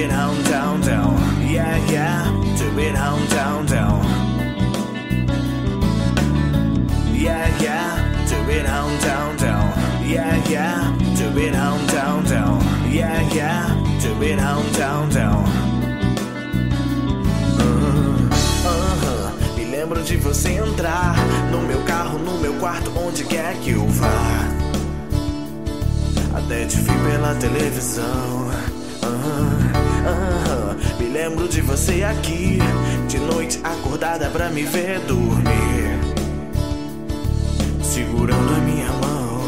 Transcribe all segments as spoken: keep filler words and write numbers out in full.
it home down down. Yeah, yeah, do it home down down. Yeah, yeah, do it home down down. Yeah, yeah, do it home down down. Yeah, yeah, do it home down down. Uh-huh. Me lembro de você entrar no meu carro, no meu quarto, onde quer que eu vá. Até te vi pela televisão. uh-huh, uh-huh. Me lembro de você aqui, de noite acordada pra me ver dormir, segurando a minha mão.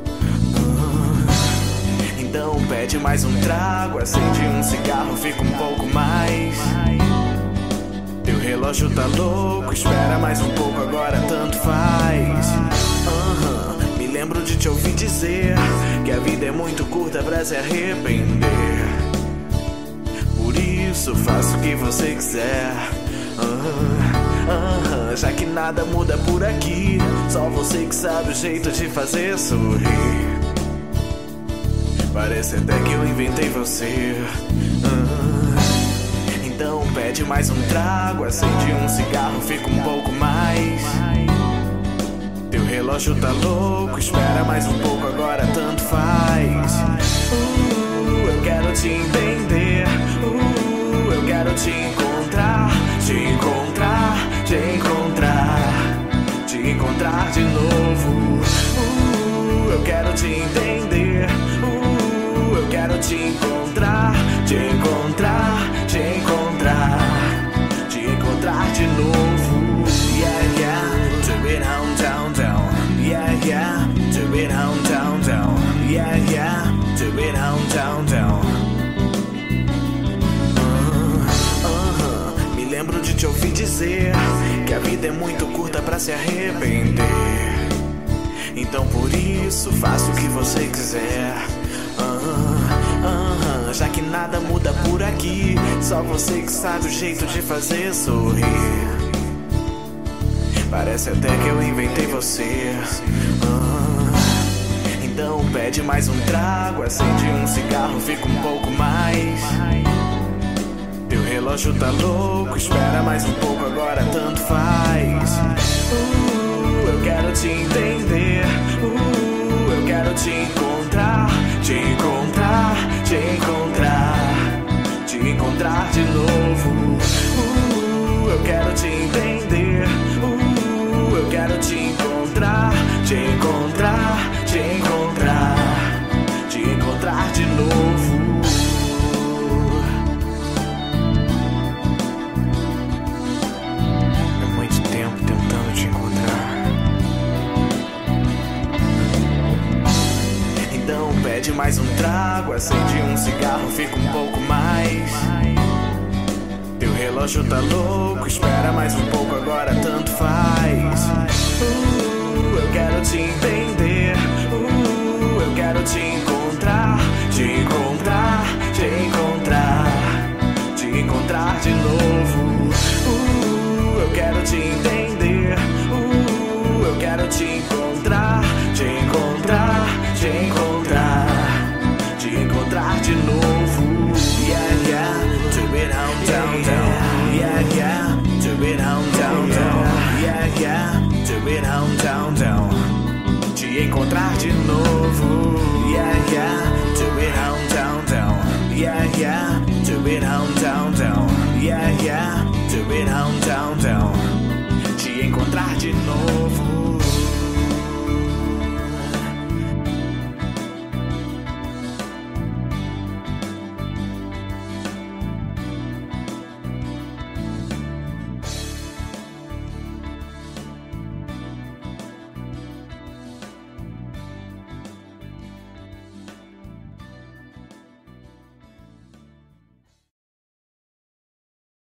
uh-huh. Então pede mais um trago, acende um cigarro, fica um pouco mais. Teu relógio tá louco, espera mais um pouco, agora tanto faz. uh-huh. Me lembro de te ouvir dizer que a vida é muito curta pra se arrepender. Por isso faço o que você quiser. uh-huh, uh-huh. Já que nada muda por aqui, só você que sabe o jeito de fazer sorrir. Parece até que eu inventei você. uh-huh. Então pede mais um trago, acende um cigarro, fica um pouco mais. Teu relógio tá louco, espera mais um pouco, agora tanto faz. uh, Eu quero te entender. uh, Eu quero te encontrar, te encontrar, te encontrar, te encontrar de novo. uh, Eu quero te entender. uh, Eu quero te encontrar, te encontrar, te encontrar, te encontrar de novo. Yeah, yeah, do it home down down. Yeah, yeah, do it home down down. Yeah, yeah, do it home down down. uh, uh-huh. Me lembro de te ouvir dizer que a vida é muito curta pra se arrepender. Então por isso faço o que você quiser. uh, uh-huh. Já que nada muda por aqui, só você que sabe o jeito de fazer sorrir. Parece até que eu inventei você. uh, Então pede mais um trago, acende um cigarro, fica um pouco mais. Teu relógio tá louco, espera mais um pouco, agora tanto faz. uh, Eu quero te entender. uh, Eu quero te encontrar, te encontrar, te encontrar, te encontrar de novo. uh, Eu quero te entender. uh, Eu quero te encontrar, te encontrar, te encontrar, te encontrar de novo. É muito tempo tentando te encontrar. Então pede mais um trago, acende um cigarro, fica um pouco mais. Teu relógio tá louco, espera mais um pouco, agora tanto faz. uh, Eu quero te entender. uh, Eu quero te encontrar, te encontrar, te encontrar, te encontrar de novo. uh, Eu quero te entender. uh, Eu quero te encontrar, te encontrar, te encontrar, te encontrar de novo. Yeah, yeah, do it home down down. Yeah, yeah, do it home down down. Yeah, yeah, do it home down down. Te encontrar de novo. Yeah, yeah, do it home down down. Yeah, yeah, do it home down down. Yeah, yeah, do it home down down. Te encontrar de novo.